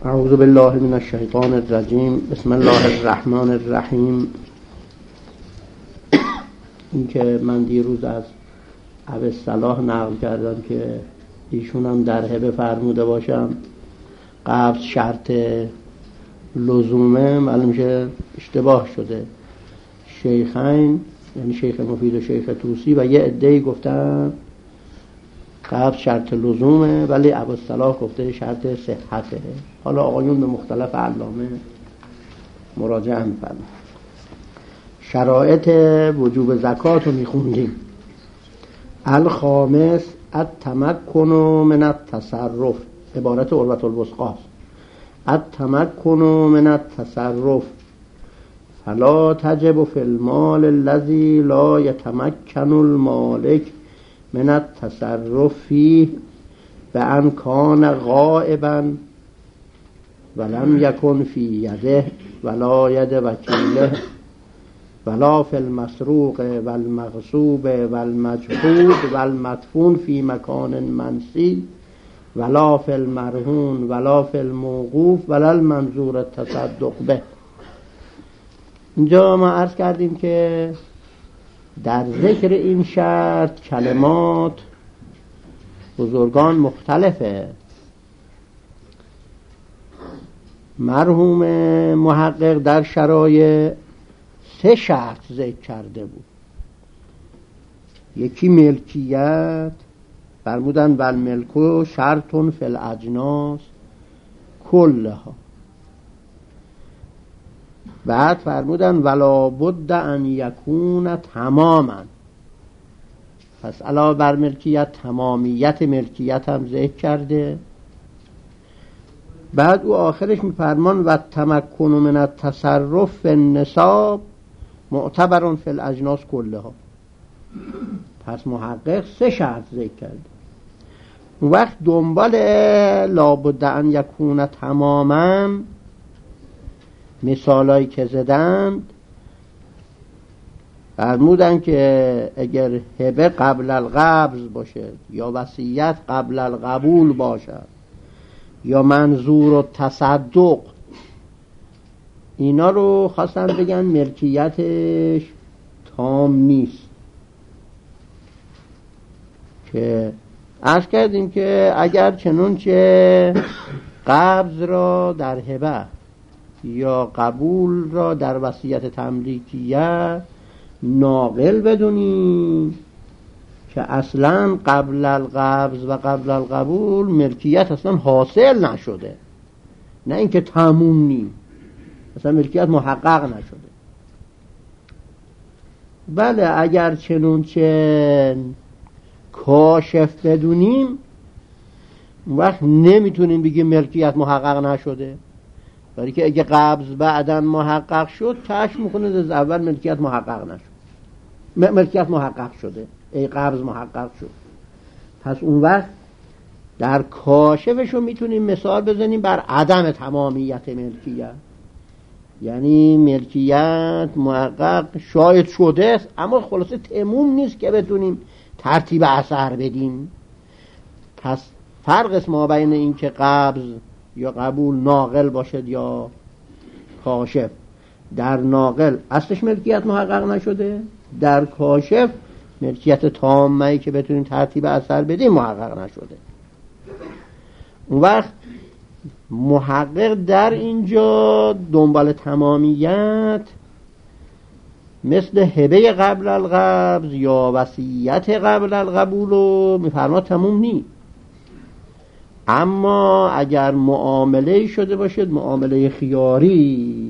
اعوذ بالله من الشیطان الرجیم. بسم الله الرحمن الرحیم. این که من دیروز از ابوالصلاح نقل کردم که ایشون هم در هبه فرموده باشم قبض شرط لزومه، معلوم میشه اشتباه شده. شیخین یعنی شیخ مفید و شیخ طوسی و یه عده‌ای گفتن قبض شرط لزومه ولی ابوالصلاح گفته شرط صحته. حالا آقایون به مختلف علامه مراجعه می‌فرمایند. شرایط وجوب زکات رو میخوندیم. الخامس التمکن من التصرف، عبارت عروة الوثقی. التمکن من التصرف فلا تجب فی المال الذی لا یتمکن المالک من التصرف فیه بأن کان غائبا ولم یکن فی یده ولا ید وکیله ولا فی المسروق والمغصوب والمجحود والمدفون فی مکان منسی ولا فی المرهون ولا فی الموقوف ولا المنظور التصدق به. اینجا ما عرض کردیم که در ذکر این شرط کلمات بزرگان مختلفه. مرحوم محقق در شرایع 3 شرط ذکر کرده بود. یکی ملکیت، فرمودن والملک شرط فی الاجناس کلها. بعد فرمودن ولا بد ان یکون تماما، پس علاوه بر ملکیت تمامیت ملکیت هم ذکر کرده. بعد او آخرش میفرمان و تمکن من التصرف فی النصاب معتبر فی الاجناس کلها. پس محقق 3 شرط ذکر کرده. اون وقت دنبال لابد ان یکون تماما مثالایی که زدند فرمودن که اگر هبه قبل القبض باشه یا وصیت قبل القبول باشه یا منظور و تصدق، اینا رو خواستن بگن ملکیتش تام نیست. که عرض کردیم که اگر چنانچه قبض را در هبه یا قبول را در وصیت تملیکیه ناقل بدونیم که اصلا قبل القبض و قبل القبول ملکیت اصلا حاصل نشده، نه اینکه تموم نیم، اصلا ملکیت محقق نشده. بله اگر چنانچه کاشف بدونیم وقت نمیتونیم بگیم ملکیت محقق نشده، برای که اگه قبض بعداً محقق شد کشف میکنه از اول ملکیت محقق نشد، ملکیت محقق شده، ای قبض محقق شد. پس اون وقت در کاشفشو میتونیم مثال بزنیم بر عدم تمامیت ملکیت، یعنی ملکیت محقق شاید شده است اما خلاصه تموم نیست که بتونیم ترتیب اثر بدیم. پس فرق است ما بین این که قبض یا قبول ناقل باشد یا کاشف. در ناقل اصلش ملکیت محقق نشده، در کاشف ملکیت تامه‌ای که بتونیم ترتیب اثر بدیم محقق نشده. اون وقت محقق در اینجا دنبال تمامیت مثل هبه قبل القبض یا وصیت قبل القبول رو میفرما تموم نیست. اما اگر معامله شده باشد معامله خیاری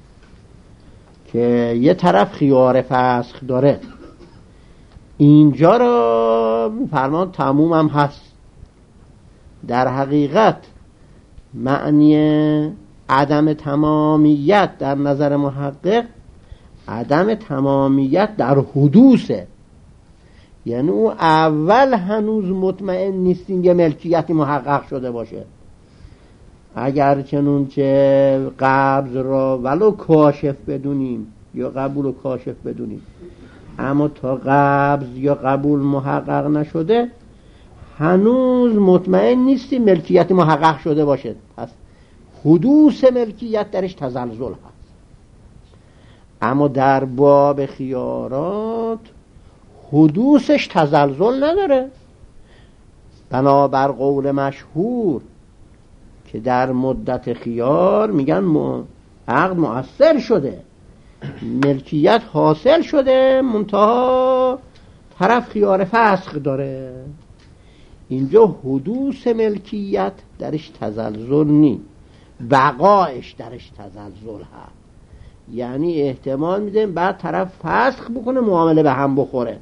که یه طرف خیار فسخ داره، اینجا رو فرمان تموم هم هست. در حقیقت معنی عدم تمامیت در نظر محقق عدم تمامیت در حدوثه، یعنی او اول هنوز مطمئن نیستیم یه ملکیتی محقق شده باشه. اگر چنونچه قبض را ولو کاشف بدونیم یا قبول و کاشف بدونیم اما تا قبض یا قبول محقق نشده هنوز مطمئن نیستیم ملکیت محقق شده باشه. پس حدوث ملکیت درش تزلزل هست. اما در باب خیارات حدوثش تزلزل نداره، بنابر قول مشهور که در مدت خیار میگن عقد مؤثر شده، ملکیت حاصل شده، منتها طرف خیار فسخ داره. اینجا حدوث ملکیت درش تزلزل نی، بقایش درش تزلزل هست. یعنی احتمال میدیم بعد طرف فسخ بکنه معامله به هم بخوره.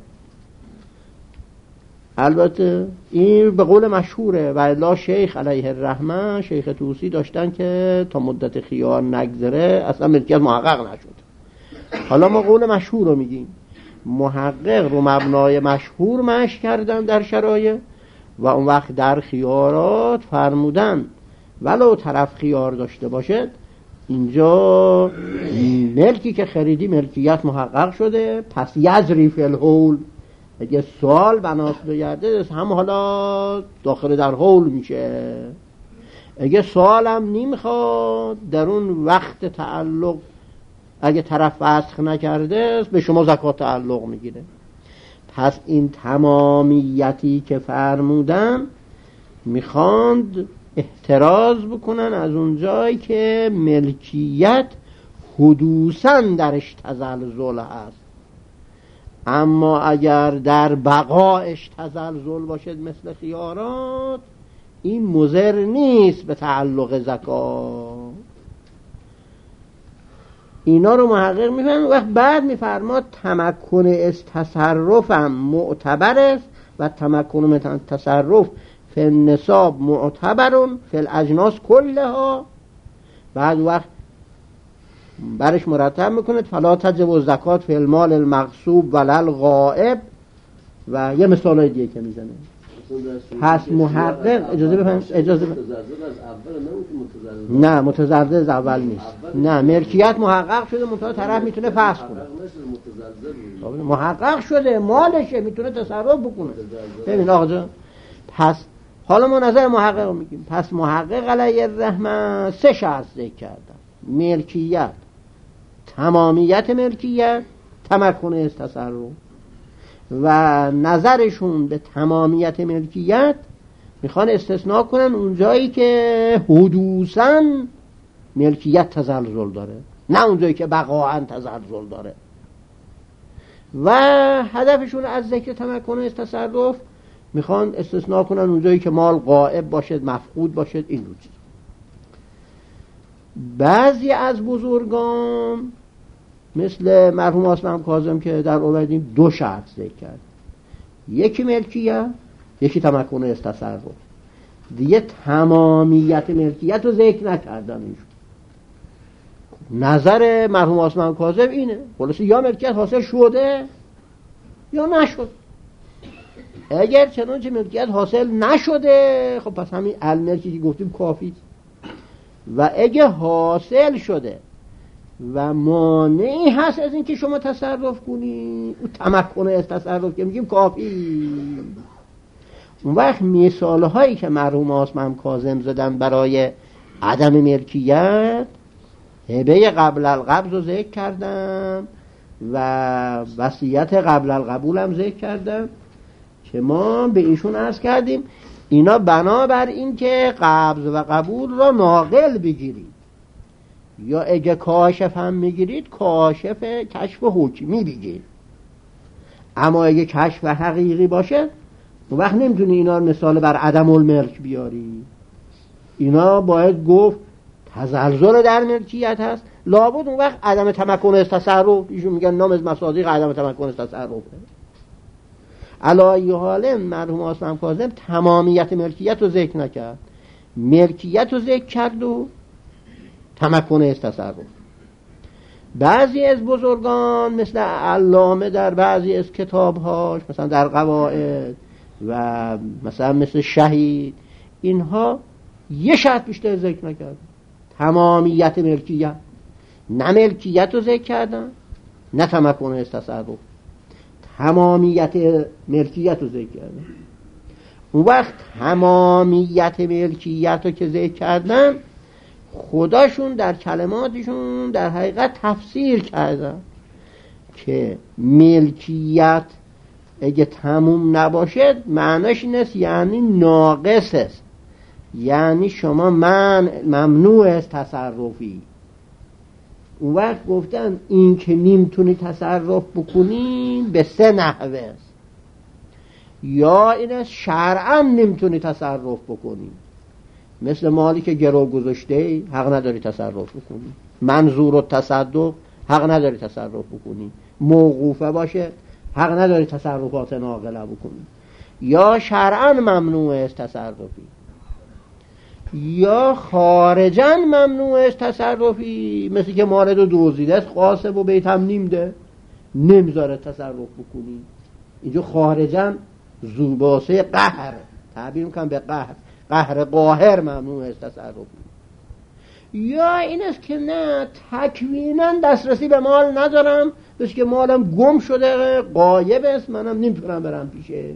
البته این به قول مشهوره و الا شیخ علیه الرحمه، شیخ طوسی داشتن که تا مدت خیار نگذره اصلا ملکیت محقق نشد. حالا ما قول مشهور رو میگیم، محقق رو مبنای مشهور مشی کردن در شرایع و اون وقت در خیارات فرمودن ولو طرف خیار داشته باشد، اینجا ملکی که خریدی ملکیت محقق شده، پس یزری فی الحول، اگه سوال بناس بگرده هم حالا داخل در حول میشه. اگه سوال هم نمیخواد در اون وقت تعلق اگه طرف فسخ نکرده به شما زکات تعلق میگیره. پس این تمامیتی که فرمودن میخواند احتراز بکنن از اون جایی که ملکیت حدوثاً درش تزلزل هست. اما اگر در بقایش تزلزل باشد مثل خیارات، این مضر نیست به تعلق زکات. اینا رو محقق میفهمه. وقت بعد میفرماد تمکن از تصرفم معتبر است و تمکن من تصرف فی النصاب معتبرون فی الاجناس کلها. بعد وقت برش مرتب میکنه فلا تجب زکات فی المال المغصوب ولا غائب و یه مثالای دیگه که میزنه. پس محقق اجازه نه متزلزل از اول نیست، نه ملکیت محقق شده منتها طرف میتونه فسخ کنه، محقق شده مالشه میتونه تصرف بکنه. ببین آقا جان، پس حالا ما نظر محقق رو میگیم. پس محقق علیه الرحمه 3 شرط ذکر کردن: ملکیت، تمامیت ملکیت، تمکن از تصرف. و نظرشون به تمامیت ملکیت میخوان استثناء کنن اون جایی که حدوثاً ملکیت تزلزل داره، نه اون جایی که بقاعاً تزلزل داره. و هدفشون از ذکر تمکن از تصرف میخوان استثناء کنن اون جایی که مال غائب باشد، مفقود باشد، این رو چیز. بعضی از بزرگان مثل مرحوم عاصم کاظم که در اومدیم 2 شرط ذکر کرد: یکی ملکیت، یکی تمکن از تصرف. دیگه تمامیت ملکیت رو ذکر نکردن. ایشون نظر مرحوم عاصم کاظم اینه، خلاصه یا ملکیت حاصل شده یا نشد. اگر چنانچه ملکیت حاصل نشده، خب پس همین الملکی که گفتیم کافی. و اگه حاصل شده و مانعی هست از این که شما تصرف کنی، او تمکن از تصرف که میگیم کافی. اون وقت مثال هایی که مرحوم عاصم کاظم زدن برای عدم ملکیت، هبه قبل القبض رو ذکر کردم و وصیت قبل القبول هم ذکر کردم که ما به ایشون عرض کردیم اینا بنابر این که قبض و قبول را ناقل بگیرید، یا اگه کاشف هم میگیرید کاشف کشف حکمی بگیرید. اما اگه کشف حقیقی باشه اون وقت نمیتونی اینا مثال بر عدم الملک بیاری. اینا باید گفت تزلزل در ملکیت هست، لابد اون وقت عدم تمکن از تصرف، ایشون میگن نام از مصادیق عدم تمکن از تصرف. علایه حال مرحوم عاصم کاظم تمامیت ملکیت رو ذکر نکرد، ملکیت رو ذکر کرد و تمکن از تصرف. بعضی از بزرگان مثل علامه در بعضی از کتابهاش، مثلا در قواعد و مثلا مثل شهید، اینها یه شرط بیشتر ذکر نکرد: تمامیت ملکیت. نه ملکیت رو ذکر کردن نه تمکن از تصرف، تمامیت ملکیت رو ذکر کردن. اون وقت تمامیت ملکیت رو که ذکر کردن خداشون در کلماتشون در حقیقت تفسیر کردن که ملکیت اگه تموم نباشد معناش این است یعنی ناقص است، یعنی شما ممنوع است تصرفی. اون وقت گفتن این که نمیتونی تصرف بکنی به سه نحوه است. یا این است شرعاً نمیتونی تصرف بکنی، مثل مالی که گرو گذاشته حق نداری تصرف بکنی، منظور التصدق حق نداری تصرف بکنی، موقوفه باشه حق نداری تصرفات ناقله بکنی. یا شرعاً ممنوع است تصرفی، یا خارجاً ممنوع است تصرفی، مثل که مال رو دزدیده است قاسب و بیت هم نیمده نمیذاره تصرف بکنی. اینجا خارجاً زوباسه قهر تعبیر میکنم به قهر قاهر ممنوع است تصرفی. یا این است که نه تکویناً دسترسی به مال ندارم، بس که مالم گم شده غایب است منم نمیتونم برم پیشش.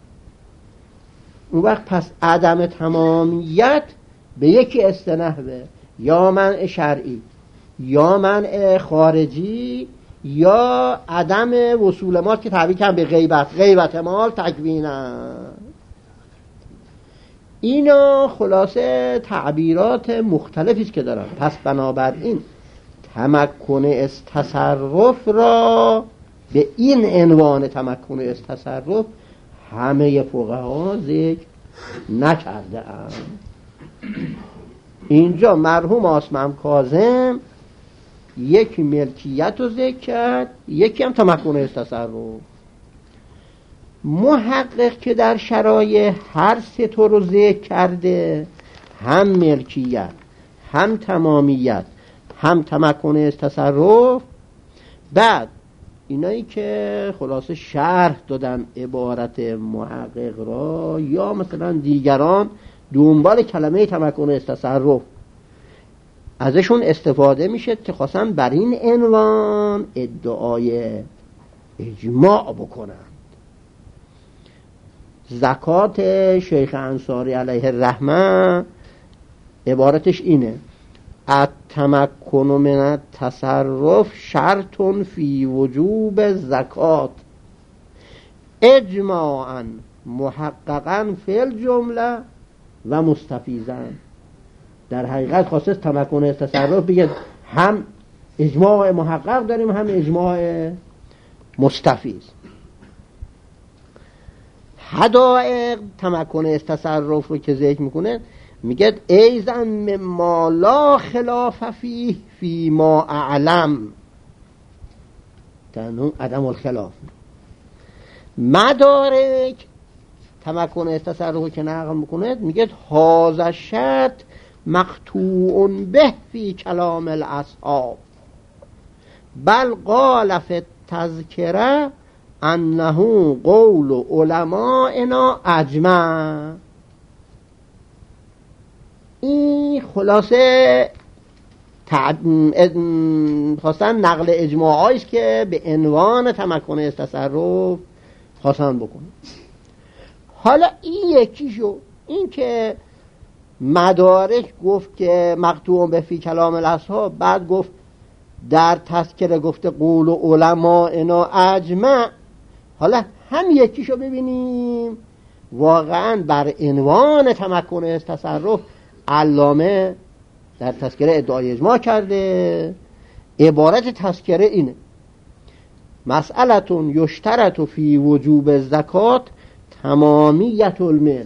اون وقت پس عدم تمامیت به یکی استنحوه، یا منع شرعی یا منع خارجی یا عدم وصول مال که تعبیر کردم به غیبت مال تکویناً. اینا خلاصه تعبیرات مختلفی است که دارن. پس بنابراین تمکن از تصرف را به این عنوان تمکن از تصرف همه فقها ذکر نکرده اند. اینجا مرحوم آسمم کاظم یکی ملکیت رو ذکر کرد، یکی هم تمکن از تصرف. محقق که در شرایع هر سه تو رو ذکر کرده، هم ملکیت هم تمامیت هم تمکن از تصرف، بعد اینایی که خلاصه شرح دادن عبارت محقق را یا مثلا دیگران دنبال کلمه تمکن از تصرف ازشون استفاده میشه که خواستن بر این عنوان ادعای اجماع بکنن. زکات شیخ انصاری علیه الرحمه عبارتش اینه: التمکن من التصرف شرط فی وجوب زکات اجماعا محققا فی الجمله و مستفیضا. در حقیقت خواسته تمکن از تصرف بگه هم اجماع محقق داریم هم اجماع مستفیض. حدائق تمکن از تصرف رو که ذکر میکنه میگه ایزن مما لا خلاف فیه فی ما اعلم، تنون عدم الخلاف. مدارک تمکن از تصرف که نقل میکنه میگه هذا شرط مقطوع به فی کلام الاصحاب بل قال فی التذکره انه قول علمائنا اجمع. این خلاصه خواستن نقل اجماعی است که به عنوان تمکن از تصرف خواستن بکنه. حالا این یکیشو، این که مدارک گفت که مقطوع به فی کلام الاصحاب، بعد گفت در تذکره گفته قول علمائنا اجمع. حالا هم یکیشو ببینیم واقعا بر عنوان تمکن از تصرف علامه در تذکره ادعای اجماع کرده. عبارت تذکره اینه: مسئلتون یشترط فی وجوب زکات تمامیت الملک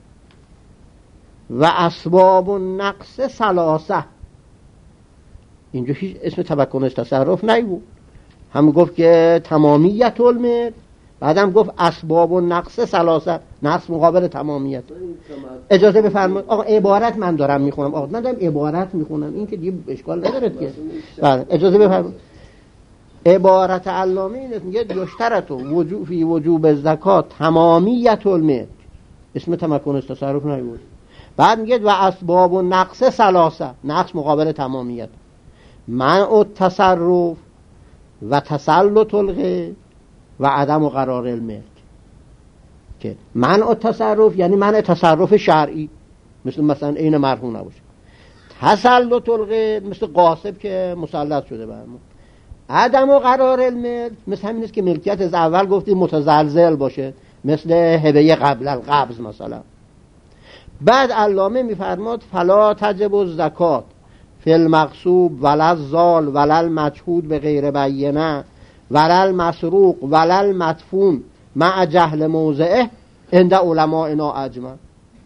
و اسباب النقص ثلاثه. اینجا هیچ اسم تمکن از تصرف نبود، هم گفت که تمامیت الملک، بعدم گفت اسباب النقص ثلاثه، نقص مقابل تمامیت. اجازه بفرمایید آقا عبارت من دارم میخونم، آقا من دارم عبارت میخونم، این که دیگه اشکال نداره که. بله اجازه بفرمایید. عبارت علامه اینه میگه یشترط وجوب فی وجوب زکات تمامیت الملک، اسم تمکن از تصرف نبود. بعد میگه و اسباب النقص ثلاثه، نقص مقابل تمامیت، منع التصرف و تسلط الغیر و عدم قرار الملک. که منع التصرف یعنی منع تصرف شرعی، مثلا این مرهون نباشه. تسلط الغیر مثل غاصب که مسلط شده بر ما. عدم و قرار الملک مثل همین است که ملکیت از اول گفتیم متزلزل باشه، مثل هبه قبل القبض مثلا. بعد علامه میفرماد فلا تجب الزکات فی المغصوب ولا الضال ولا المجهود به غیر بینه ولا المسروق ولا المدفون مع جهل موضعه عند علمائنا اجمع.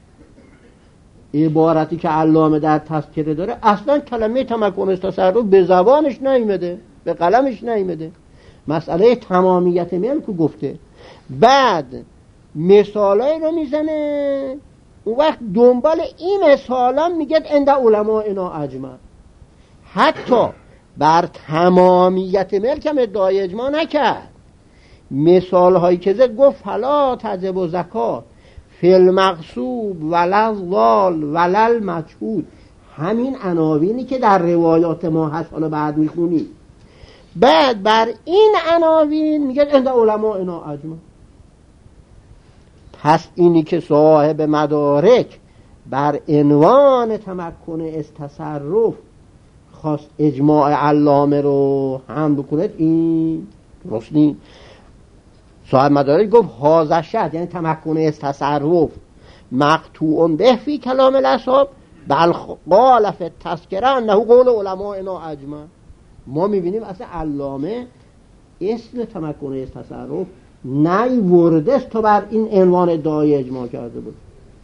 عبارتی که علامه در تذکره داره اصلا کلمه تمکن از تصرف به زبانش نیامده، به قلمش نیامده، مسئله تمامیت ملک گفته. بعد مثالایی رو میزنه، اون وقت دنبال این مثالا میگه عند علمائنا اجمع. حتی بر تمامیت ملک هم ادعای اجماع نکرد. مثال هایی که زد گفت فلا تجب و زکات فی المغصوب ولا الضال ولا المجهود، همین عناوینی که در روایات ما هست حالا بعد میخونی. بعد بر این عناوین میگه عند علمائنا اجمع. پس اینی که صاحب مدارک بر عنوان تمکن از تصرف خواست اجماع علامه رو هم بکنه، این درست نیست. صاحب مدارک گفت هذا شرط، یعنی تمکن از تصرف مقطوع به فی کلام الاصحاب بل قال فی التذکره انه قول علمائنا اجمع. ما میبینیم اصلا علامه اسم تمکن از تصرف نیورده است تا بر این عنوان ادعای اجماع کرده بود.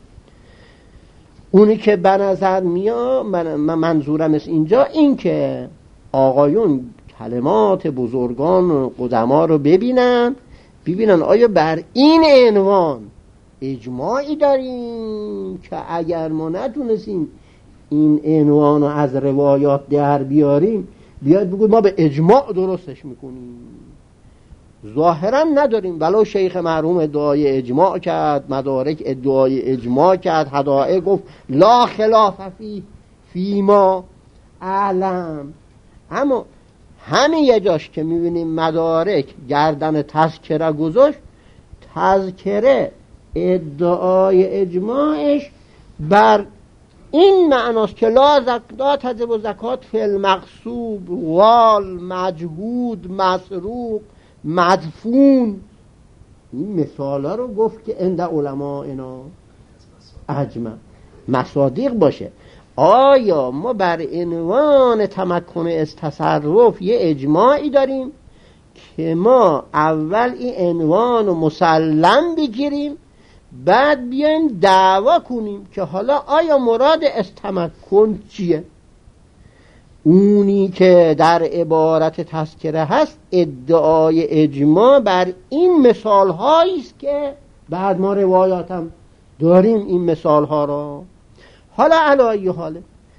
اونی که به نظر میاد من منظورم است اینجا این که آقایون کلمات بزرگان و قدما رو ببینن آیا بر این عنوان اجماعی داریم که اگر ما نتونستیم این عنوان رو از روایات در بیاریم بیاید بگوید ما به اجماع درستش میکنیم. ظاهرا نداریم، ولو شیخ مرحوم ادعای اجماع کرد، مدارک ادعای اجماع کرد، هدایه گفت لا خلاف فی ما اعلم. اما همین یه جاش که میبینیم مدارک گردن تذکره گذاشت، تذکره ادعای اجماعش بر این معناست که لا تجب زکات فی المغصوب وال مجهود مسروق مدفون. این مثالا رو گفت که عند علمائنا اجمع مصادیق باشه. آیا ما بر عنوان تمکن از تصرف یه اجماعی داریم که ما اول این عنوان رو مسلم بگیریم بعد بیایم دعوا کنیم که حالا آیا مراد از تمکن چیه؟ اونی که در عبارت تذکره هست ادعای اجماع بر این مثال هایی است که بعد ما روایات هم داریم این مثال ها را. حالا علایه حاله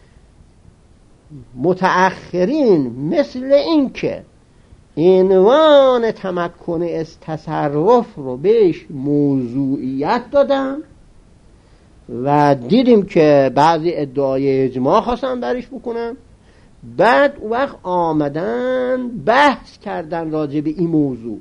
متأخرین مثل این که عنوان تمکن از تصرف رو بهش موضوعیت دادن و دیدیم که بعضی ادعای اجماع خواستن برش بکنن، بعد وقت آمدن بحث کردن راجع به این موضوع.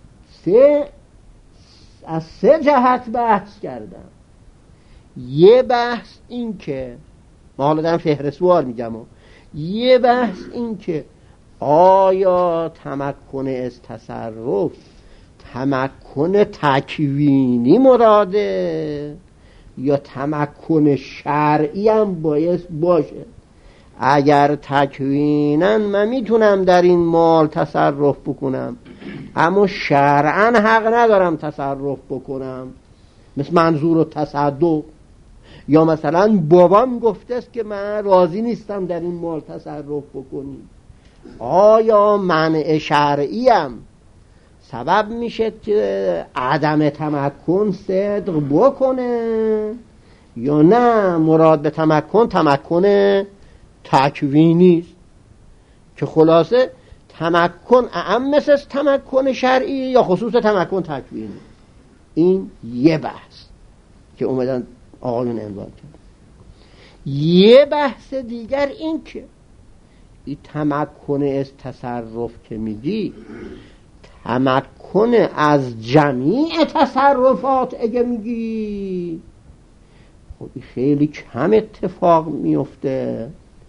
از سه جهت بحث کردن. یه بحث این که ما حالا دارم فهرستوار میگم، یه بحث این که آیا تمکن از تصرف تمکن تکوینی مراده یا تمکن شرعی هم باید باشه؟ اگر تکویناً من میتونم در این مال تصرف بکنم اما شرعاً حق ندارم تصرف بکنم، مثل منظور و تصدق، یا مثلا بابام گفته است که من راضی نیستم در این مال تصرف بکنیم، آیا منع شرعی هم سبب میشه که عدم تمکن صدق بکنه یا نه مراد به تمکن تکوینی است؟ که خلاصه تمکن اعم مثل تمکن شرعی یا خصوص تمکن تکوینی. این یه بحث که اومدن آقایون عنوان کرد. یه بحث دیگر این که این تمکن از تصرف که میگی تمکن از جمیع تصرفات اگه میگی خب خیلی کم اتفاق میفته.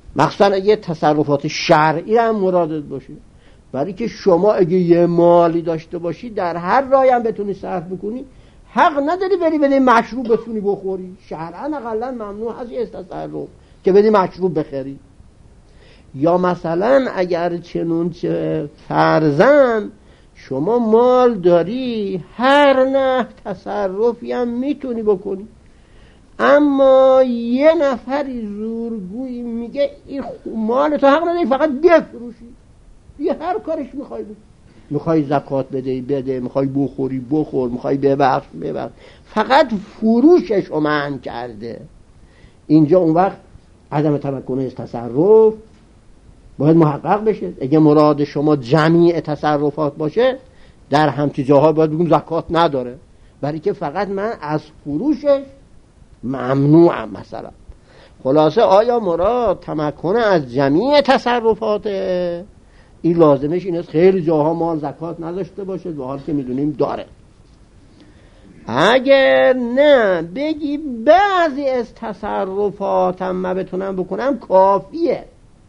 مخصوصا اگه تصرفات شرعی هم مرادت باشه. برای که شما اگه یه مالی داشته باشی در هر راهی هم بتونی صرف بکنی، حق نداری بری بدی مشروب بتونی بخوری. شرعاً اقلا ممنوع هست از تصرف که بدی مشروب بخری. یا مثلا اگر چنونچه فرضاً شما مال داری، هر نه تصرفی هم میتونی بکنی، اما یه نفری زورگویی میگه این مال تو حق نداری فقط بفروشی، یه هر کارش میخوای بکنی، میخوای زکات بده، میخوای بخوری بخور، میخوای ببخش، فقط فروشش رو منع کرده. اینجا اون وقت عدم تمکن از تصرف باید محقق بشه. اگه مراد شما جمیع تصرفات باشه، در همچین جاها باید بگیم زکات نداره، برای که فقط من از فروشش ممنوعم مثلا. خلاصه آیا مراد تمکن از جمیع تصرفات؟ این لازمش این است خیلی جاها مال زکات نداشته باشه، به حال که میدونیم داره. اگر نه بگی بعضی از تصرفاتم من بتونم بکنم کافیه،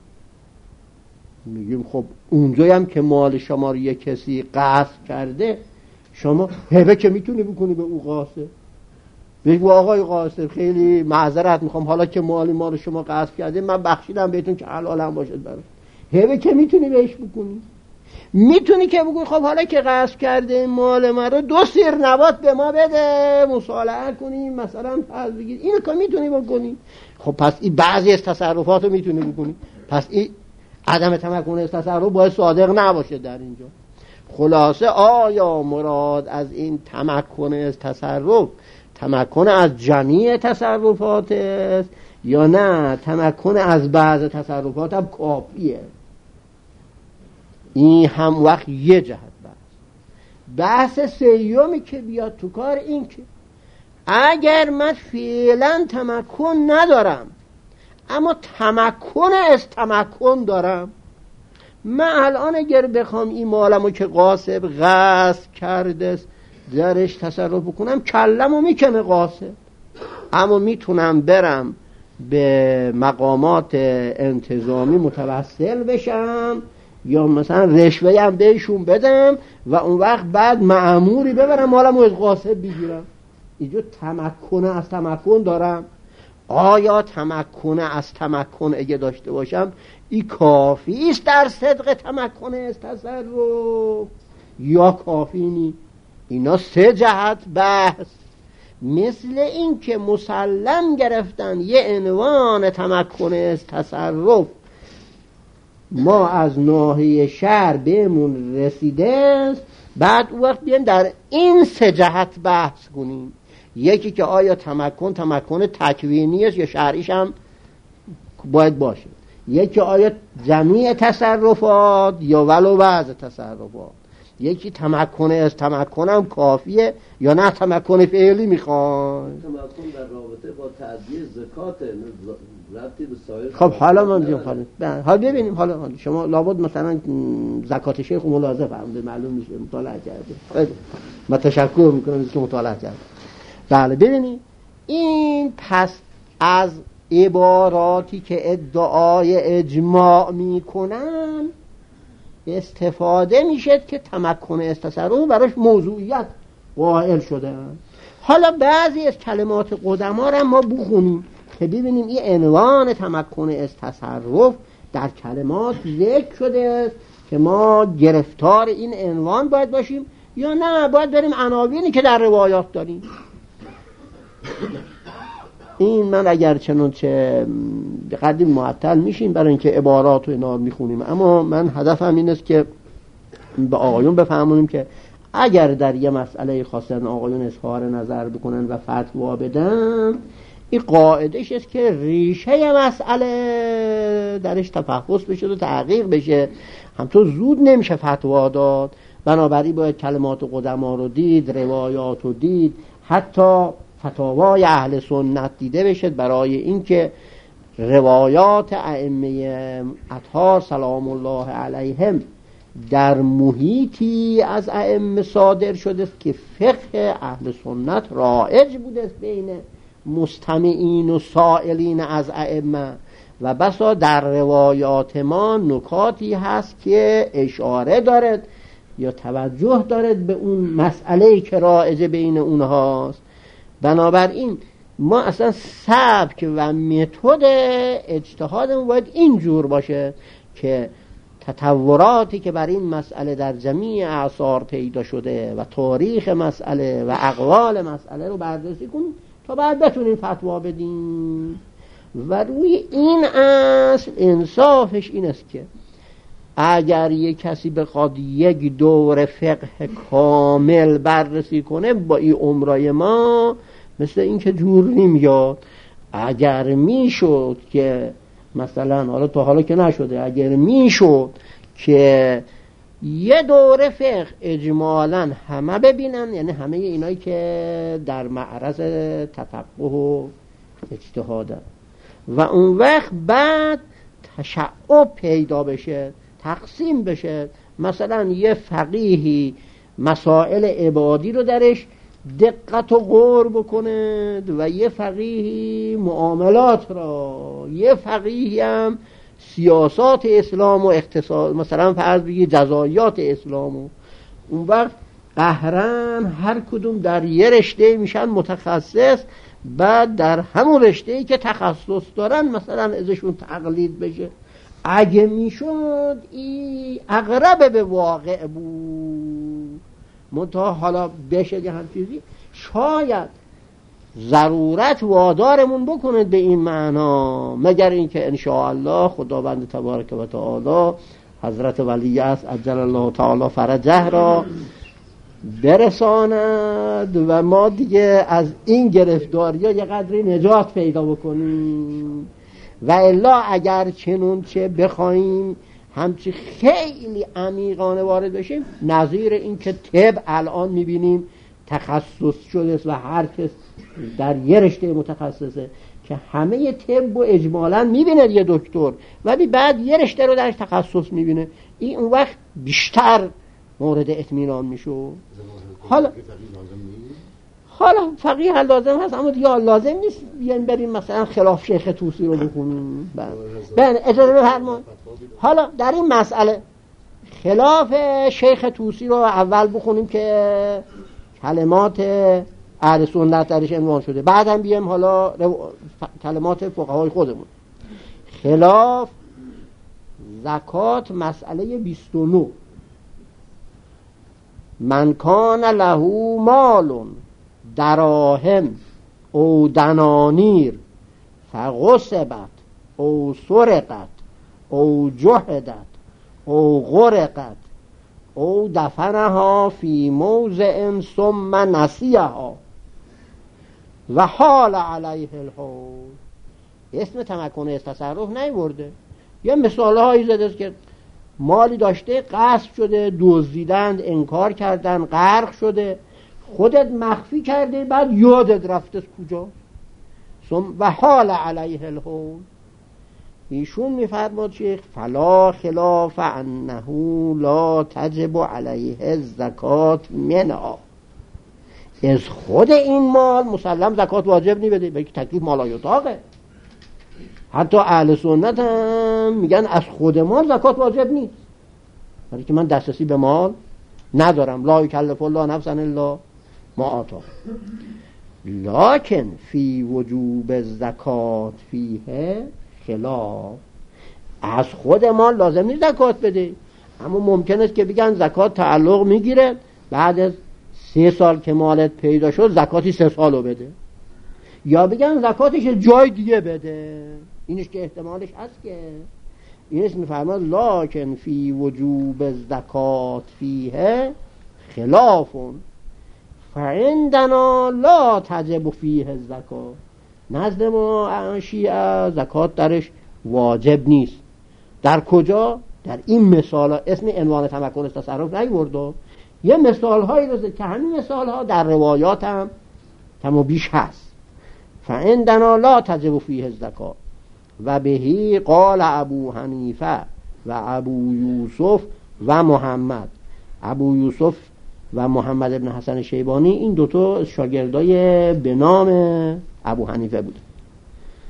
میگیم خب اونجایی هم که مال شما رو یک کسی غصب کرده، شما هبه که میتونی بکنی به او غاصب، بگو آقای غاصب خیلی معذرت میخوام، حالا که مال شما غصب کرده من بخشیدم بهتون که حلالم باشد برای. هبه که میتونی بهش بکنی. میتونی که بگوی خب حالا که غصب کرده مال من رو 2 سیر نبات به ما بده، مصالحه کنیم مثلا، فرض بگیر اینو که میتونی بکنی. خب پس این بعضی از تصرفات رو میتونی بکنی، پس این عدم تمکن از تصرف باید صادق نباشه در اینجا. خلاصه آیا مراد از این تمکن از تصرف تمکن از جمیع تصرفات است یا نه تمکن از بعض تصرفات هم کافیه؟ این هم وقت یه جهت بحث سیومی که بیاد تو کار این که اگر من فعلا تمکن ندارم اما تمکن از تمکن دارم، من الان اگر بخوام این مالمو که غاصب غصب کرده درش تصرف بکنم کلمو میکنه غاصب، اما میتونم برم به مقامات انتظامی متوسل بشم یا مثلا رشوه هم بهشون بدم و اون وقت بعد مأموری ببرم مالمو از غاصب بگیرم. اینجا تمکن از تمکن دارم. آیا تمکن از تمکن اگه داشته باشم این کافی است در صدق تمکن از تصرف یا کافی نی؟ اینا 3 جهت بحث. مثل این که مسلم گرفتن یه عنوان تمکن از تصرف ما از ناحیه شرع بهمون رسیده است، بعد اون وقت بیایم در این 3 جهت بحث کنیم. یکی که آیا تمکن تکوینی است یا شرعیش هم باید باشه، یکی آیا جمیع تصرفات یا ولو بعض تصرفات، یکی تمکن از تمکن هم کافیه یا نه تمکن فعلی میخوان. تمکن در رابطه با تأدیه زکات ربطی به سایر. خب حالا ما میگیم حالا ببینیم، حالا شما لابد مثلا زکات شیخ ملاحظه فرمودید، معلوم میشه مطالعه کرده. من تشکر میکنم که مطالعه کرده. بله ببینید این پس از عباراتی که ادعای اجماع میکنن استفاده میشه که تمکن از تصرف براش موضوعیت قائل شده. حالا بعضی از کلمات قدما را ما بخونیم که ببینیم این عنوان تمکن از تصرف در کلمات ذکر شده است که ما گرفتار این عنوان باید باشیم یا نه باید بریم عناوینی که در روایات داریم. این من اگر چنانچه قدیم معطل میشیم برای اینکه عبارات و اینا میخونیم، اما من هدفم این است که به آقایون بفهمونیم که اگر در یه مسئله خاصن آقایون اظهار نظر بکنن و فتوا بدن، این قاعدش است که ریشه مسئله درش تفحص بشه و تحقیق بشه، همطور زود نمیشه فتوا داد. بنابراین باید کلمات قدما رو دید، روایات رو دید، حتی فتاوای اهل سنت دیده بشه برای اینکه روایات ائمه اطهار سلام الله علیهم در محیطی از ائمه صادر شده است که فقه اهل سنت رایج بوده است بین مستمعین و سائلین از ائمه و بسا در روایات ما نکاتی هست که اشاره دارد یا توجه دارد به اون مسئله‌ای که رایج بین اونهاست. بنابراین ما اصلا سبک و متد اجتهادمون باید اینجور باشه که تطوراتی که بر این مسئله در جمیع اعصار پیدا شده و تاریخ مسئله و اقوال مسئله رو بررسی کنیم تا بعد بتونیم فتوا بدیم. و روی این اصل انصافش این است که اگر یک کسی بخواد یک دور فقه کامل بررسی کنه با این عمرای ما مثل این که جور نمیاد. اگر میشد که مثلا حالا تا حالا که نشده، اگر میشد که یه دوره فقه اجمالاً همه ببینن، یعنی همه اینایی که در معرض تفقه و اجتهادن، و اون وقت بعد تشعب پیدا بشه، تقسیم بشه، مثلا یه فقیهی مسائل عبادی رو درش دقت و غور بکنه و یه فقیهی معاملات را، یه فقیهی هم سیاسات اسلام و اقتصاد، مثلا فرض بگید جزایات اسلام، و اون وقت قهرن هر کدوم در یه رشته میشن متخصص، بعد در همون رشته‌ای که تخصص دارن مثلا ازشون تقلید بشه. اگه میشد این اقرب به واقع بود. منتها حالا بشه که هم چیزی شاید ضرورت وادارمون بکنه به این معنا، مگر اینکه انشاءالله خداوند تبارک و تعالی حضرت ولی است عجل الله تعالی فرجه را برساند و ما دیگه از این گرفتاری‌ها یه قدری نجات پیدا بکنیم. و الا اگر چنونچه بخوایم همچی خیلی عمیقانه وارد بشیم، نظیر این که طب الان میبینیم تخصص شده و هر کس در یه رشته متخصصه که همه طب و اجمالاً میبینه یه دکتر، ولی بعد یه رشته رو درش تخصص میبینه، این اون وقت بیشتر مورد اطمینان میشه. حالا فقیه لازم هست، اما دیگه لازم نیست بیایم بریم مثلا خلاف شیخ طوسی رو بخونیم. بله اجازه بفرمایید. حالا در این مسئله خلاف شیخ طوسی رو اول بخونیم که کلمات اهل سنت درش عنوان شده، بعدم بیایم حالا کلمات فقهای خودمون. خلاف زکات مسئله 29. من کان له مال دراهم او دنانیر فغصبت او سرقت او جهدت او غرقت او دفنها فی موضع ثم نسیها و حال علیه الحول. اسم تمکن تصرف نیورده، یه مثال هایی زده که مالی داشته، غصب شده، دزدیدند، انکار کردن، غرق شده، خودت مخفی کرده، بعد یادت رفته کجا و حال علیه الحول. ایشون میفرماد شیخ فلا خلاف انه لا تجب علیه الزکات منها، از خود این مال مسلم زکات واجب نمیده، بلکه تکلیف مالایتاقه. حتی اهل سنت هم میگن از خود مال زکات واجب نیست، برای که من دسترسی به مال ندارم، لا یکلف الله نفسا الا ما آتا. لکن فی وجوب الزکات فیه خلاف، از خود مال لازم نیست زکات بده، اما ممکن است که بگن زکات تعلق میگیره بعد از 3 سال که مالت پیدا شد زکاتی 3 سالو بده، یا بگن زکاتش جای دیگه بده. اینش که احتمالش هست که اینش میفرماد لکن فی وجوب الزکات فیه خلافون فعندنا لا تجب فیه الزکات. نزد ما شیعه زکات درش واجب نیست. در کجا؟ در این مثال ها. اسم عنوان تمکن تصرف نیورد، یه مثال هایی رو که همین مثال ها در روایات هم کم و بیش هست. فعندنا لا تجب فیه الزکات و بهی قال ابو حنیفه و ابو یوسف و محمد. ابو یوسف و محمد ابن حسن شیبانی این دوتا شاگردای به نام ابو حنیفه بود.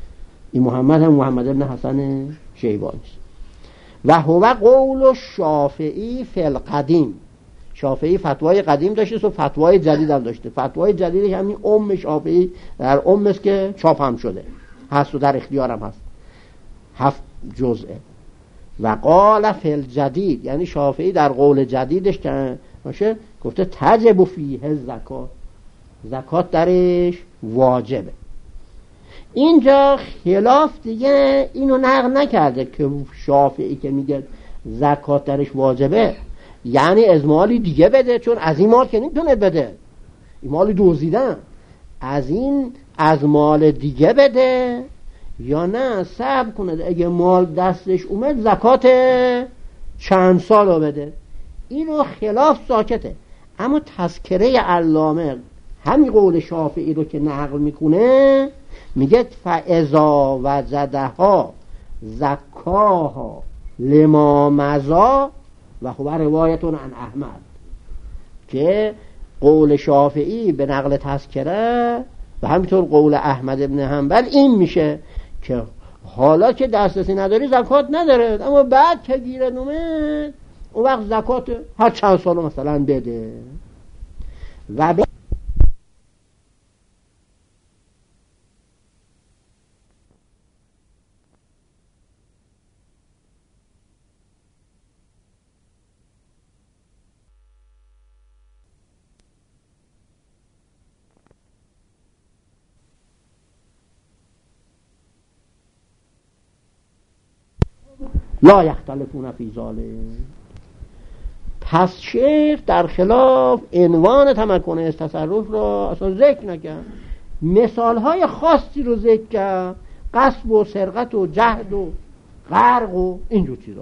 این محمد هم محمد ابن حسن شیبانی است. و هو قول شافعی فی القدیم. شافعی فتوای قدیم داشته و فتوای جدید هم داشته. فتوای جدیدش همین شافعی در است که چاپ هم شده هست و در اختیارم هست، 7 جزءه. و قال فی الجدید، یعنی شافعی در قول جدیدش که باشه گفته تجب فیه زکات، زکات درش واجبه. اینجا خلاف دیگه اینو نقل نکرده که شافعی که میگه زکات درش واجبه یعنی از مالی دیگه بده، چون از این مال که نمیتونه بده، این مالی دوزیدن، از مال دیگه بده یا نه صبر کنه اگه مال دستش اومد زکات چند سال رو بده. اینو خلاف ساکته. اما تذکره علامه همین قول شافعی رو که نقل میکنه میگه فاذا وجدها زکاها لما مضا و هو روایتون عن احمد، که قول شافعی به نقل تذکره و همینطور قول احمد ابن حنبل این میشه که حالا که دسترسی نداری زکات نداره، اما بعد که گیرت اومد اون وقت زکات هر چند سال مثلا بده. و لا یختلفون فی ذلک. پس شیخ در خلاف عنوان تمکن از تصرف را اصلا ذکر نکرد، مثالهای خاصی رو ذکر کرد، غصب و سرقت و جهد و غرق و اینجور چیزا.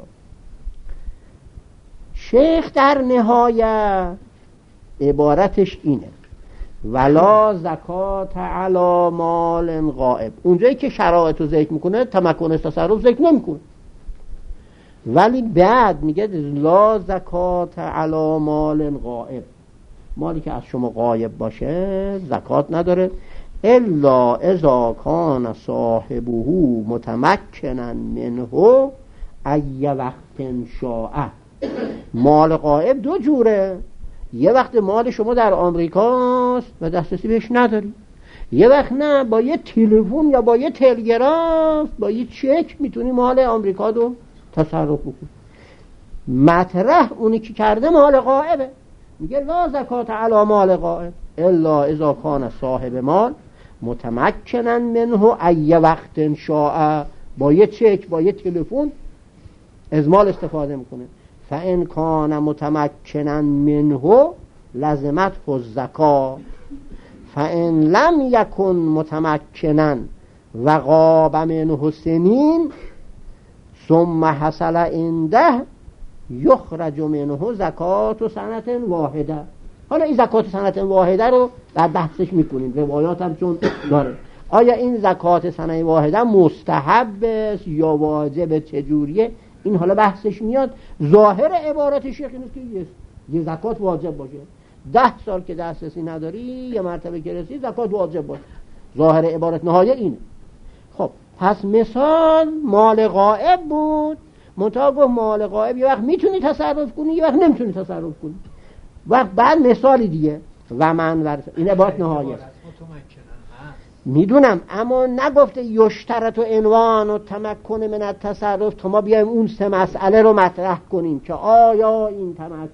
شیخ در نهایت عبارتش اینه ولا زکات علی مال غائب. اونجایی که شرایط رو ذکر میکنه تمکن از تصرف ذکر نمیکنه، ولی بعد میگه لا زکات علی مال غائب، مالی که از شما غایب باشه زکات نداره الا اذا کان صاحبه متمکنا منه ای وقت شاء. مال غائب دو جوره، یه وقت مال شما در آمریکاست و دسترسی بهش نداری، یه وقت نه، با یه تلفن یا با یه تلگراف با یه چک میتونی مال آمریکا رو تصرف بکنی. مطرح اونی که کرده مال غائبه، میگه لا زکات علی مال غائب الا اذا کان صاحب مال متمکنا منه ای وقت شاء، با یه چک با یه تلفن از مال استفاده میکنه. فان کان متمکنا منه لزمته الزکات فان لم یکن متمکنا و غاب منه سنین ثم حصل عنده یخرج منه زکات سنة واحده. حالا این زکات سنة واحده رو در بحثش میکنیم، روایات هم چون داره. آیا این زکات سنة واحده مستحب است یا واجب، چجوریه؟ این حالا بحثش میاد. ظاهر عبارت شیخ اینه که یه زکات واجب باشه، 10 سال که دسترسی نداری یه مرتبه که رسی زکات واجب باشه. ظاهر عبارت نهایه اینه. خب پس مثال مال غائب بود، منتها گفت مال غائب یه وقت میتونی تصرف کنی یه وقت نمیتونی تصرف کنی. وقت بعد مثالی دیگه و من ورث، این عبارت نهایه است میدونم، اما نگفته یشترط و عنوان و تمکن من التصرف تا ما بیایم اون 3 مسئله رو مطرح کنیم که آیا این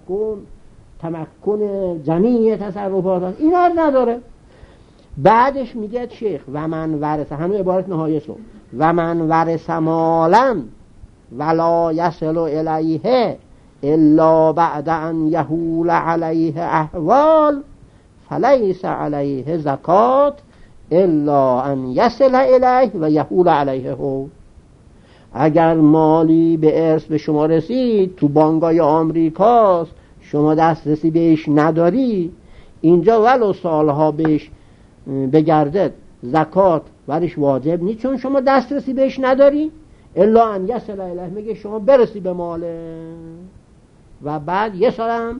تمکن جمیع تصرفات اینا نداره. بعدش میگه شیخ و من ورث، همون عبارت نهایه شو، و من ورث مالا ولا یصل الیه الا بعد ان یحول علیه احوال فلیس علیه زکات الا ان یصل الیه و یحول علیه هو. اگر مالی به ارث به شما رسید تو بانگای آمریکاست، شما دسترسی بهش نداری، اینجا ولو سالها بهش بگردد زکات ورش واجب نیست چون شما دسترسی بهش نداری. الا ان یصل الیه میگه شما برسی به مال و بعد یه سالم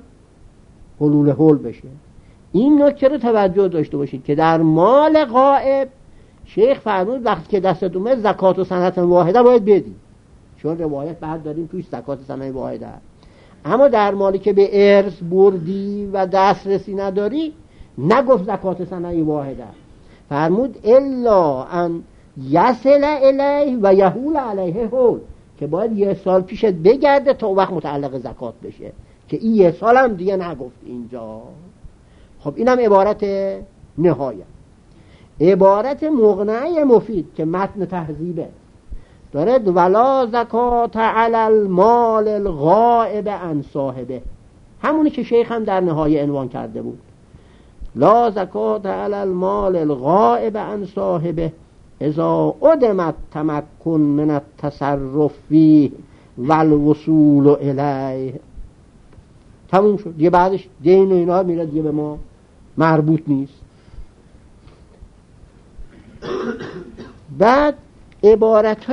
حلول بشه. این نکته رو توجه داشته باشید که در مال غائب شیخ فرمود وقتی که دستت اومد زکات و سنت واحده باید بدی، چون روایت بعد داریم توی زکات و سنت واحده. اما در مالی که به ارث بردی و دسترسی نداری نگفت زکات سنه واحده، فرمود الا ان یصل الیه و یحول علیه حول، که باید یه سال پیشت بگرده تا وقت متعلق زکات بشه، که این یه سال هم دیگه نگفت اینجا. خب اینم عبارت نهایت. عبارت مقنعه مفید که متن تهذیبه دارد ولا زکات علی المال الغائب عن صاحبه، همونی که شیخ هم در نهایه عنوان کرده بود، لا زکات علی المال الغائب عن صاحبه اذا عدم تمکن من التصرف فیه والوصول الیه. تموم شد دیگه، بعدش دین و اینا میره دیگه به ما مربوط نیست. بعد عبارت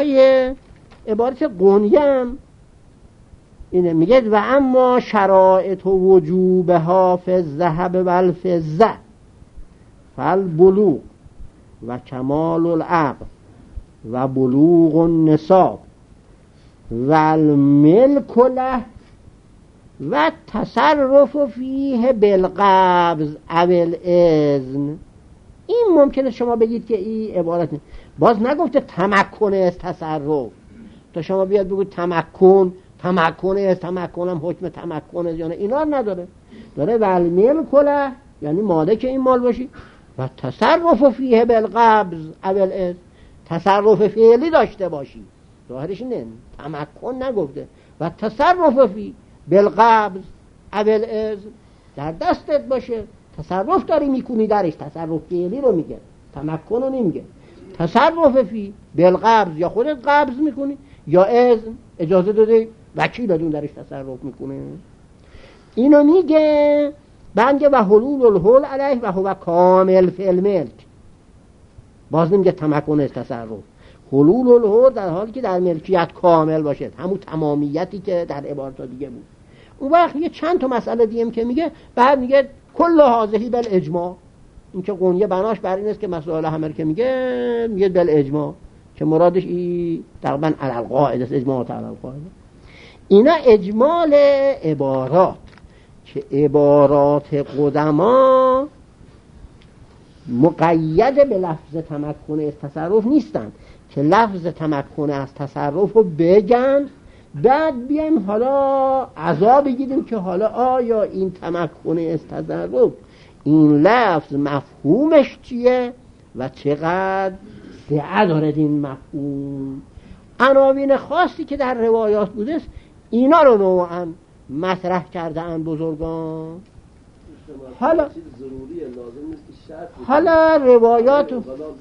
قنیه هم اینه، میگه و اما شرائط و وجوبها فی الذهب و الفضه فالبلوغ و کمال العقل و بلوغ النصاب و الملک له و تصرف فیه بالقبض او الاذن. این ممکنه شما بگید که این عبارت نیست، باز نگفته تمکن از تصرف، تا شما بیاد بگید تمکن از تمکنم حکم تمکن از یعنی اینا نداره، داره والملک له یعنی مالک این مال باشی و تصرف فیه بالقبض او الاذن، تصرف فعلی داشته باشی، ظاهرش نه، تمکن نگفته، و تصرف فی بالقبض او الاذن در دستت باشه، تصرف داری میکنی درش، تصرف فعلی رو میگه، تمکن رو نمیگه. تصرف فی بالقبض یا خودت قبض میکنی یا اذن اجازه داده وکیل بدون درش تصرف میکنه. اینو میگه بنگه و حلول الحول علیه و هو کامل فی الملک، باز نمیگه تمکن از تصرف، حلول الحول در حالی که در ملکیت کامل باشه، همون تمامیتی که در عبارت دیگه بود. اون وقت یه چند تا مسئله دیگه که میگه، بعد میگه کل هذه بالاجماع، این که قنیه بناش بر این است که مسائل همه که میگه بالاجماع، که مرادش این تقریبا علی القاعده است، اجماع علی القاعده. اینا اجمال عبارات، که عبارات قدما مقید به لفظ تمکن از تصرف نیستند، که لفظ تمکن از تصرف رو بگن، بعد بیایم حالا عذاب بگیریم که حالا آیا این تمکن از تصرف این لفظ مفهومش چیه و چقدر سعه دارد این مفهوم. عناوین خاصی که در روایات بوده است اینا رو نوعا مطرح کرده ان بزرگان. حالا روایات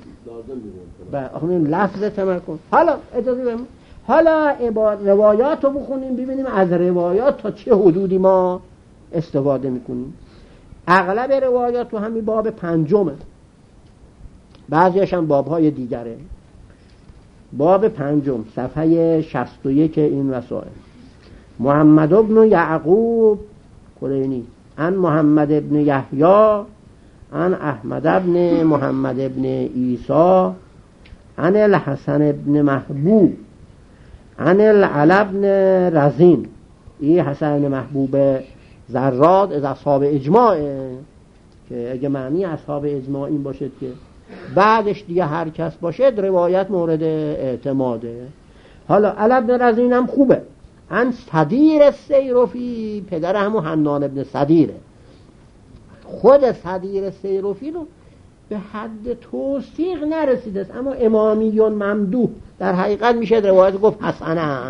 لفظ تمکن، حالا اجازه بدید حالا روایات رو بخونیم ببینیم از روایات تا چه حدودی ما استفاده میکنیم. اغلب روایات تو همین باب پنجمه، بعضیش هم بابهای دیگره. باب پنجم صفحه 61 این وسائل. محمد ابن یعقوب کلینی عن محمد ابن یحیی عن احمد ابن محمد ابن عیسی عن الحسن ابن محبوب عن العلی ابن رزین. این حسن محبوب زراد از اصحاب اجماعه، که اگه معنی اصحاب اجماع این باشد که بعدش دیگه هر کس باشد روایت مورد اعتماده. حالا علی ابن رزین هم خوبه، عن صدیر السیرفی، پدر همون حنان ابن صدیره. خود صدیر السیرفی رو به حد توثیق نرسیده است، اما امامیون ممدوح در حقیقت میشه روایت گفت حسنه.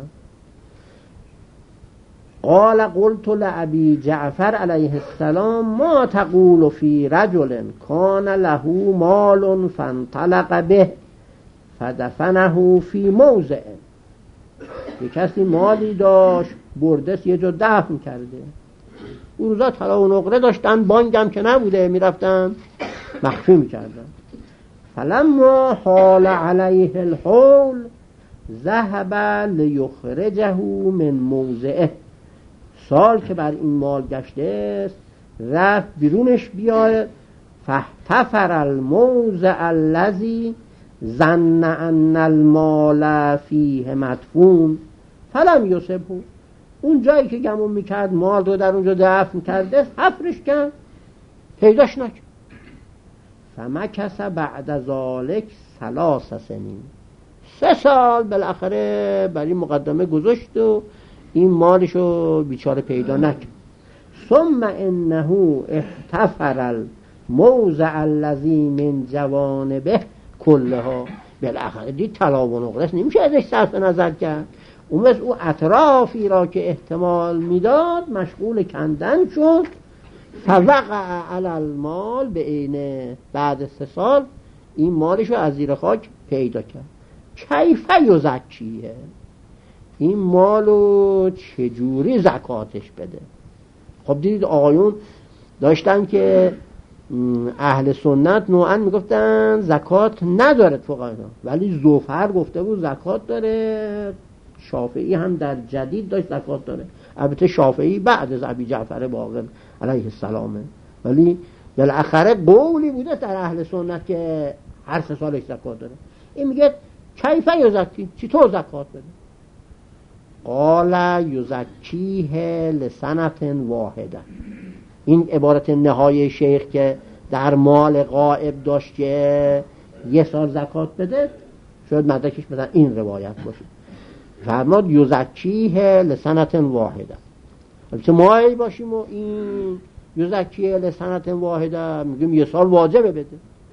قال قلت لأبي جعفر علیه السلام ما تقول فی رجل کان له مال فانطلق به فدفنه فی موضع. یک کسی مالی داشت برده یه جا دفن کرده، اون روزا طلا و نقره داشتن، بانگم که نبوده، میرفتن مخفی میکردن. فلما حال علیه الحول ذهب لیخرجه من موضعه. سال که بر این مال گشته است رفت بیرونش بیاره، فاحتفر الموضع الذي ظن ان المال فیه مدفون فلم یصبه. اون جایی که گمون میکرد مال رو در اونجا دفن کرده حفرش کرد، پیداش نکرد. فمکث بعد ذلک 3 سنین، 3 سال بالاخره برای مقدمه گذاشت و این مالشو بیچاره پیدا نکرد. ثم انه احتفر الموضع الذی من جوانبه کلها. بالاخره دید طلا و نقره نمیشه ازش صرف نظر کرد. اون اطرافی را که احتمال میداد مشغول کندن شد. فوقع علی المال به عینه. بعد 3 سال این مالش رو از زیر خاک پیدا کرد. کیف یزکیه، این مالو چجوری زکاتش بده؟ خب دیدید آقایون داشتن که اهل سنت نوعا میگفتن زکات نداره فقها، ولی زوفر گفته بود زکات داره. شافعی هم در جدید داشت زکات داره. البته شافعی بعد از ابی جعفر باقر علیه السلامه، ولی بالاخره قولی بوده در اهل سنت که هر 3 سالش زکات داره. این میگه کیف یزکی، چطور زکات بده؟ قال یزکیه لسنت واحده. این عبارت نهایی شیخ که در مال غائب داشت که 1 سال زکات بده، شاید مدرکش مثلا این روایت باشه. فرماد یزکیه لسنت واحده. البته ما ای باشیم و این یزکیه لسنت واحده میگیم 1 سال واجبه بده.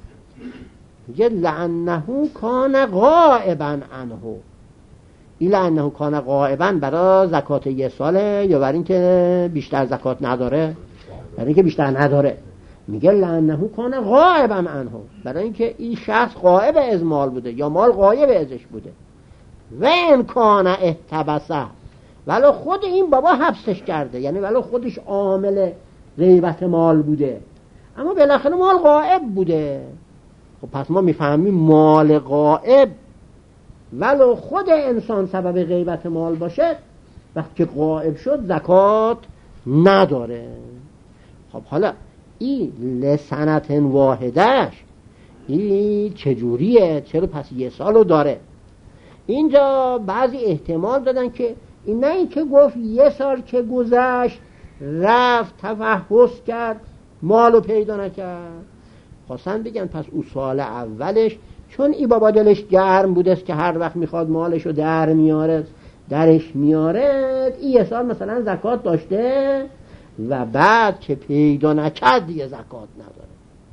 میگه لعنه کان غائبا عنه. این لعنه کان غائبا برای زکات 1 ساله یا برای این که بیشتر زکات نداره؟ برای این که بیشتر نداره. میگه لعنه کان غائبا عنه، برای این که این شخص غائب از مال بوده یا مال غایب ازش بوده. و ان کان احتبسه، ولو خود این بابا حبسش کرده، یعنی ولو خودش عامل غیبت مال بوده اما بالاخره مال غائب بوده. خب پس ما میفهمیم مال غائب ولو خود انسان سبب غیبت مال باشه، وقتی که غائب شد زکات نداره. خب حالا این لسنت واحدش این چجوریه؟ چرا پس 1 سالو داره؟ اینجا بعضی احتمال دادن که این نه این که گفت 1 سال که گذشت رفت تفحص کرد مالو پیدا نکرد. خواستن بگن پس او سال اولش چون ای بابا دلش گرم بودست که هر وقت میخواد مالشو در میاره درش میاره، این 1 سال مثلا زکات داشته و بعد که پیدا نکرد دیگه زکات نداره.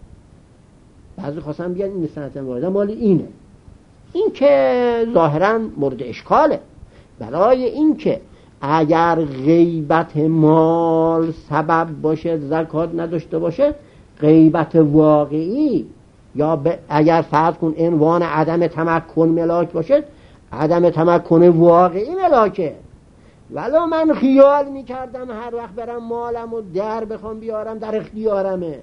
بعضی خواستن بگن این سنت واحده مال اینه. این که ظاهرا مورد اشکاله، برای این که اگر غیبت مال سبب باشه زکات نداشته باشه، غیبت واقعی یا اگر فرض کن عنوان عدم تمکن ملاک باشه، عدم تمکن واقعی ملاکه. ولو من خیال میکردم هر وقت برم مالم و در بخوام بیارم در اختیارمه،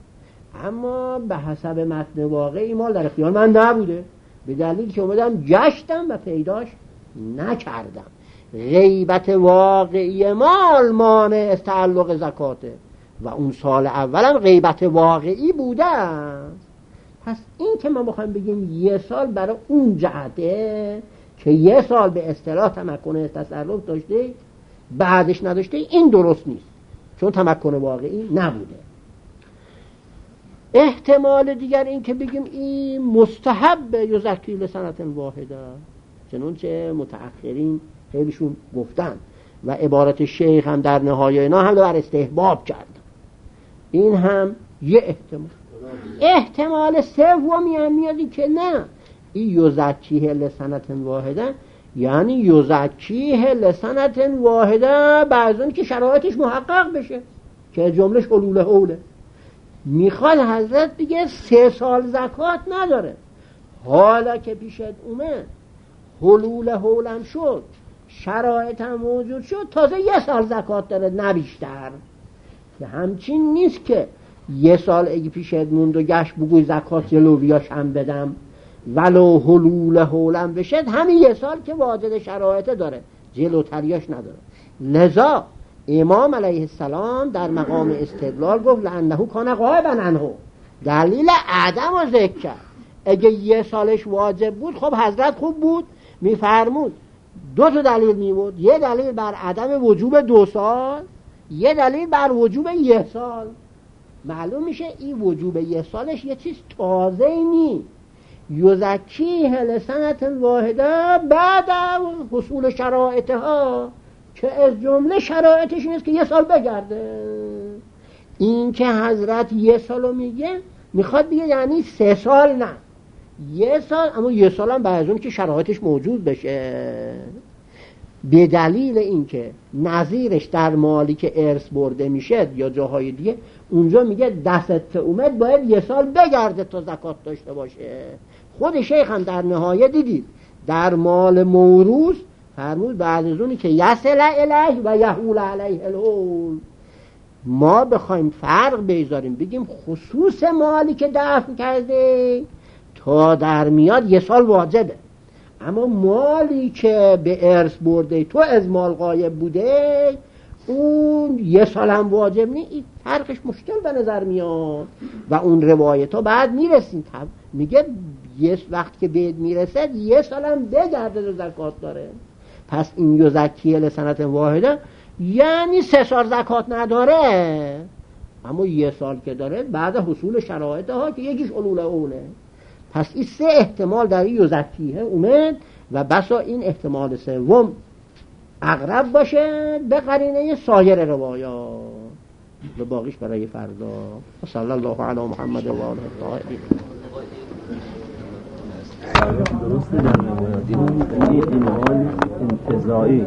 اما به حسب متن واقعی مال در اختیار من نبوده، به دلیل که اومدم گشتم و پیداش نکردم. غیبت واقعی مال مانع از تعلق زکاته و اون سال اولم غیبت واقعی بوده. پس این که ما بخوایم بگیم 1 سال برای اون جهته که 1 سال به اصطلاح تمکن تصرف داشته بعدش نداشته، این درست نیست، چون تمکن واقعی نبوده. احتمال دیگر این که بگیم این مستحب یزکی لسنت واحده، چنانچه متأخرین خیلیشون گفتن و عبارت شیخ هم در نهایه اینا هم بر استحباب کردن. این هم یه احتمال. احتمال سومی هم میادی که نه، این یزکیه لسنت واحده یعنی یزکیه لسنت واحده بعضون که شرایطش محقق بشه که جملش حلول حوله. میخواد حضرت بگه 3 سال زکات نداره، حالا که پیشت اومد حلول حولم شد شرایط هم موجود شد تازه 1 سال زکات داره نه بیشتر. که همچین نیست که 1 سال اگه پیشت موند و گشت بگوی زکات جلویاش هم بدم، ولو حلول حولم بشه همین 1 سال که واجد شرایط داره جلوتریاش نداره. لذا امام علیه السلام در مقام استدلال گفت لعنه کان غائبا عنه، دلیل عدم رو ذکر کرد. اگه 1 سالش واجب بود خب حضرت خوب بود میفرمود 2 تا دلیل میبود، یه دلیل بر عدم وجوب 2 سال، یه دلیل بر وجوب 1 سال. معلوم میشه این وجوب 1 سالش یه چیز تازه نی. یزکیه لسنة واحده بعد حصول شرایطها، که از جمله شرایطش اینست که 1 سال بگرده. این که حضرت 1 سالو میگه میخواد بگه یعنی 3 سال نه 1 سال، اما 1 سال هم بعد از اون که شرایطش موجود بشه. به دلیل اینکه نظیرش در مالی که ارث برده میشه یا جاهای دیگه اونجا میگه دستت اومد باید 1 سال بگرده تا زکات داشته باشه. خود شیخ هم در نهایه دیدید در مال موروث فرمود بعد از اونی که یصل الیه و یحول علیه الحول، ما بخوایم فرق بذاریم بگیم خصوص مالی که دفن کرده تا در میاد 1 سال واجبه، اما مالی که به ارث برده تو از مال غایب بوده اون 1 سال هم واجب نیست. این فرقش مشکل به نظر میاد و اون روایت ها بعد میرسیم میگه وقت که بهت میرسد 1 سال هم بگرده زکات داره. پس این یزکیه لسنة واحده یعنی 3 سال زکات نداره، اما 1 سال که داره بعد حصول شرایط ها که یکیش علول اوله. پس این 3 احتمال در این یزکیه اومد و بسا این احتمال سوم اقرب باشه به قرینه سایر روایات و باقیش برای فردا. صلی الله علی محمد و آله الطاهرین. درسته در روایات این حال انتزاعی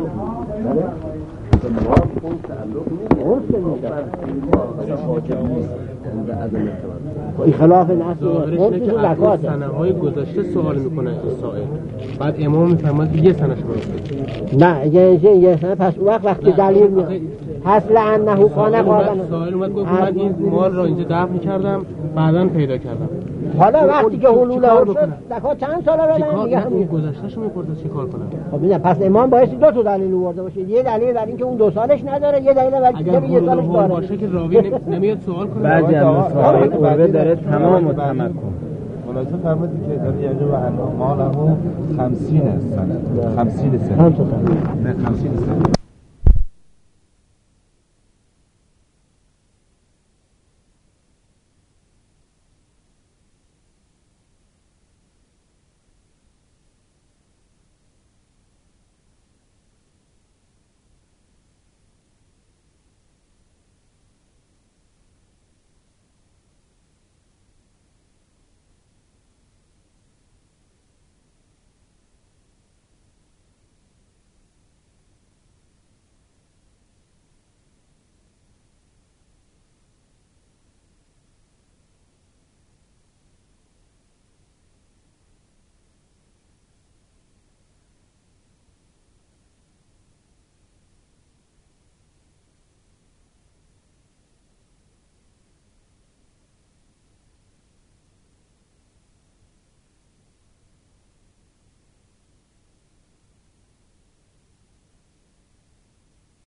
این خلاف نصر زکات سنه‌های گذشته سوال میکنه سائل، بعد امام میفرماد 1 سنه‌ش برسه. نه اگه 1 سنه پس وقتی دلیل میاد پس لعنه کان قابل سائل اومد گفت من این مال را اینجا دفن کردم بعداً پیدا کردم. حالا وقتی که حلول شد زکات چند ساله بدن دیگه همین گذشتهشو میپرسه چیکار کنم؟ خب ببین پس امام باید 2 تا دلیل آورده باشه. یه دلیل برای اینکه اون 2 سالش نداره، یه دلیل برای اینکه 1 سالش داره باشه که راوی نمیاد سوال کنه. بعضی از مسائل قربه داره تمام و تمکن. خلاصه فرمودی که داره یعنی و انه ماله 50 سنه 50 سنه 50 سنه